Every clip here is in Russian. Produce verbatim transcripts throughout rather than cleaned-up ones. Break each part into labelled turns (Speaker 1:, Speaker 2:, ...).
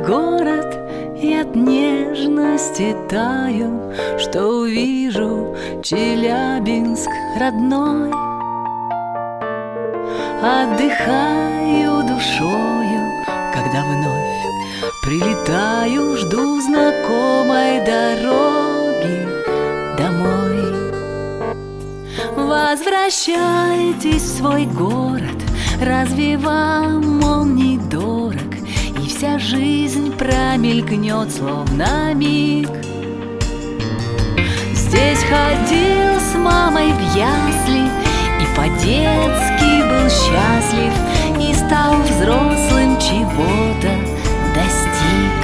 Speaker 1: этот город и от нежности таю, что увижу Челябинск родной. Отдыхаю душою, когда вновь прилетаю, жду знакомой дороги домой. Возвращайтесь в свой город, разве вам он не дорог? И вся жизнь промелькнет, словно миг. Здесь ходил с мамой в ясли и по-детски был счастлив, и стал взрослым, чего-то достиг.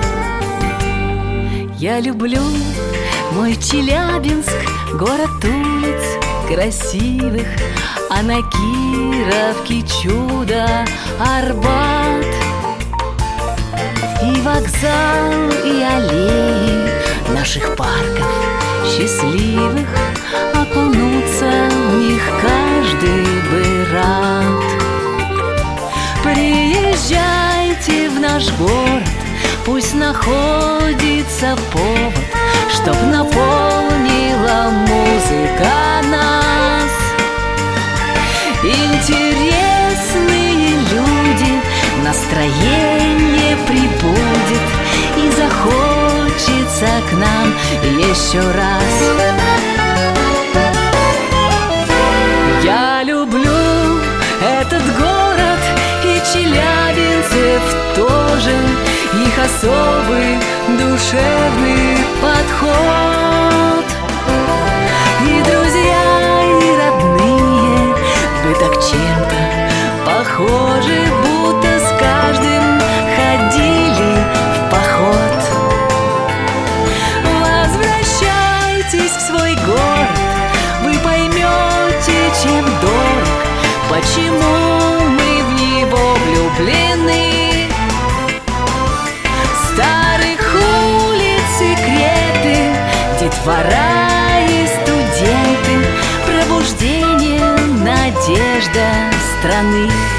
Speaker 1: Я люблю мой Челябинск, город улиц красивых, а на Кировке чудо Арбат. И вокзал, и аллеи наших парков счастливых, окунуться в них каждый бы рад. Приезжайте в наш город, пусть находится повод, чтоб наполнила музыка нас. Интересные люди, настроение прибудет, и захочется к нам еще раз. Я люблю этот город и челябинцев тоже, их особый душевный подход. И друзья, и родные, вы так чем-то похожи, будто с каждым ходили в поход. Возвращайтесь в свой город, вы поймете, чем дорог, почему мы в него влюблены. Старых улиц секреты, детвора и студенты, пробуждение, надежда страны.